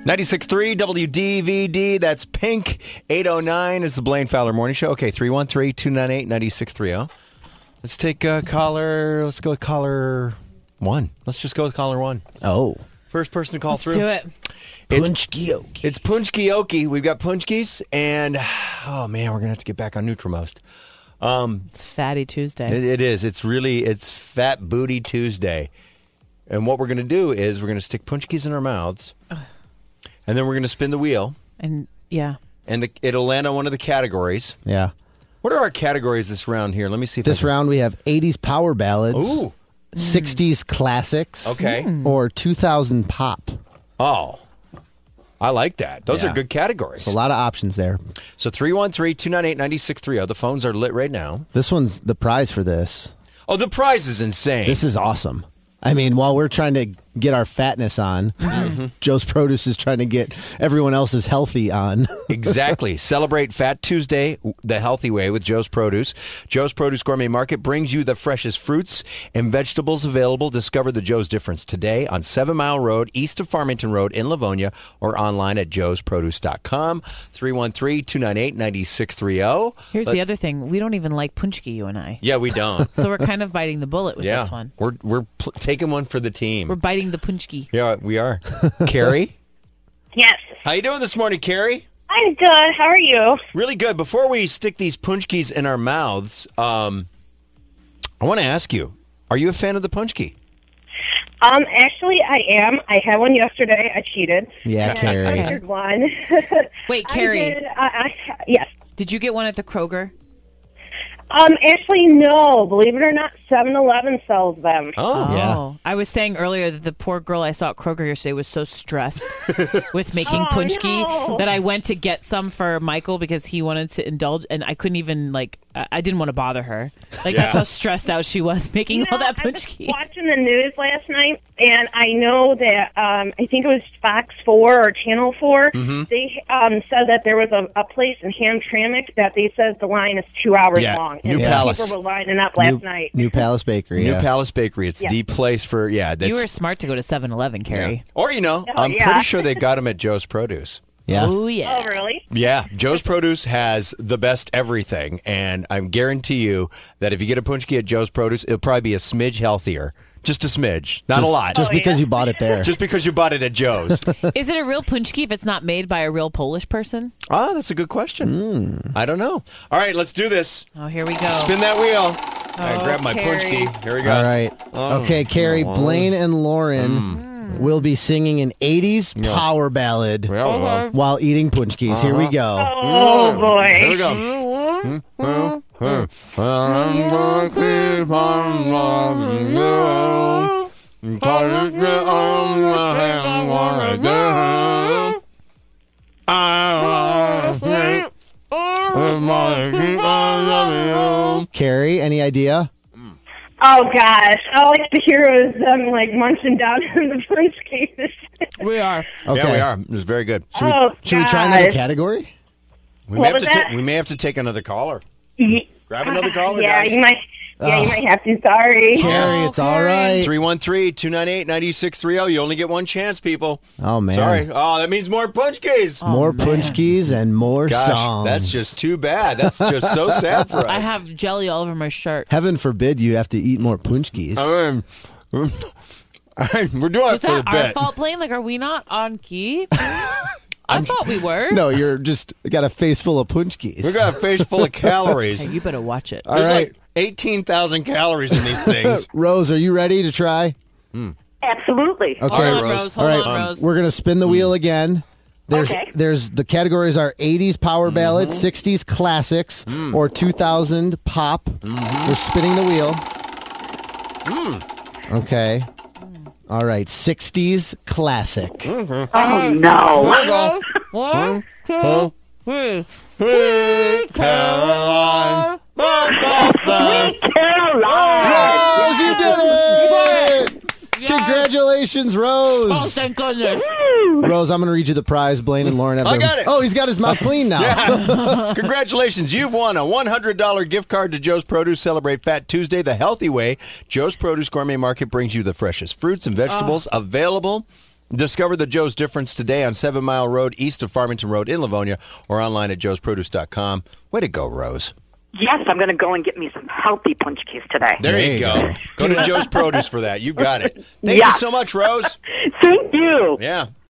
96.3 WDVD, that's Pink. 809 is the Blaine Fowler Morning Show. Okay, 313-298-9630. Let's take caller. Let's go with caller one. Let's just go with caller one. Oh. First person to call through. Do it. Punchki-okie. It's Punchki-okie. We've got Punchkis, and oh man, we're gonna have to get back on Nutrimost. It's Fatty Tuesday. It is. It's Fat Booty Tuesday, and what we're gonna do is we're gonna stick Punchkis in our mouths, and then we're gonna spin the wheel, And yeah. and it'll land on one of the categories. Yeah. What are our categories this round here? Let me see if This round we have 80s power ballads, Ooh. 60s classics, Okay. or 2000 pop. Oh, I like that. Those Yeah. are good categories. A lot of options there. So 313-298-9630. The phones are lit right now. This one's the prize for this. Oh, the prize is insane. This is awesome. I mean, while we're trying to get our fatness on, Joe's Produce is trying to get everyone else's healthy on. Exactly. Celebrate Fat Tuesday the healthy way with Joe's Produce. Joe's Produce Gourmet Market brings you the freshest fruits and vegetables available. Discover the Joe's difference today on 7 Mile Road, east of Farmington Road in Livonia, or online at joesproduce.com. 313-298-9630. Here's the other thing. We don't even like punchki, you and I. Yeah, we don't. So we're kind of biting the bullet with this one. We're taking one for the team. We're biting the punchki. Yeah, we are. Carrie? Yes. How you doing this morning, Carrie? I'm good. How are you? Really good. Before we stick these punchkis in our mouths, I want to ask you, are you a fan of the punchki? Actually, I am. I had one yesterday. I cheated. Yeah, And Carrie. I ordered one. Wait, Carrie. Yes. Did you get one at the Kroger? Actually, no. Believe it or not, 7-Eleven sells them. Oh. Yeah. I was saying earlier that the poor girl I saw at Kroger yesterday was so stressed with making punchki no. that I went to get some for Michael because he wanted to indulge, and I couldn't even, I didn't want to bother her. That's how stressed out she was making all that I was punchki. watching the news last night, and I know that I think it was Fox 4 or Channel 4. They said that there was a place in Hamtramck that they said the line is 2 hours long. New and Palace. People were lining up last night. New Palace Bakery. New yeah. Palace Bakery. It's the place for, that's... You were smart to go to 7-Eleven, Carrie. Or, I'm yeah. pretty sure they got them at Joe's Produce. Yeah. Oh, yeah. Oh, really? Yeah, Joe's Produce has the best everything, and I guarantee you that if you get a punchki at Joe's Produce, it'll probably be a smidge healthier. Just a smidge. Not a lot. Just because you bought it there. Just because you bought it at Joe's. Is it a real punchki if it's not made by a real Polish person? That's a good question. I don't know. All right, let's do this. Oh, here we go. Spin that wheel. I grab my Carrie. punchki. Here we go. All right. Okay, Carrie, Blaine and Lauren will be singing an 80s power ballad while eating punchkis. Here we go. Oh, boy. Here we go. Carrie, any idea? Oh, gosh. All I have to hear is them, munching down in the punch case. We are. Okay. Yeah, we are. It was very good. Should we try another category? We What was that? we may have to take another caller. Grab another caller, Yeah, guys. you might. Yeah, you might have to. Sorry. Carrie, it's all right. 313-298-9630. You only get one chance, people. Oh, man. Sorry. Oh, that means more punchkis. More punchkis and more Gosh, songs. that's just too bad. That's just so sad for us. I have jelly all over my shirt. Heaven forbid you have to eat more punchkis. We're doing Was it for the that our bet. fault, Blaine? Are we not on key? I thought we were. No, you're just got a face full of punchkis. We got a face full of calories. Hey, you better watch it. All There's right. 18,000 calories in these things. Rose, are you ready to try? Absolutely. Okay, Hold on, Rose. Rose. Hold All right, on, Rose. we're gonna spin the wheel again. Okay. There's the categories are 80s power ballads, 60s classics, or 2000 pop. We're spinning the wheel. Okay. All right, 60s classic. Oh, no. One, two, three. Caroline. Rose, you did it! Congratulations, Rose. Oh, thank goodness. Rose, I'm going to read you the prize. Blaine and Lauren have I got it. Oh, he's got his mouth clean now. Yeah. Congratulations. You've won a $100 gift card to Joe's Produce. Celebrate Fat Tuesday the healthy way. Joe's Produce Gourmet Market brings you the freshest fruits and vegetables available Discover the Joe's difference today on 7 Mile Road, east of Farmington Road in Livonia, or online at joesproduce.com. Way to go, Rose. Yes, I'm going to go and get me some healthy punch keys today. There you go. Go to Joe's Produce for that. You got it. Thank you so much, Rose. Thank you. Yeah.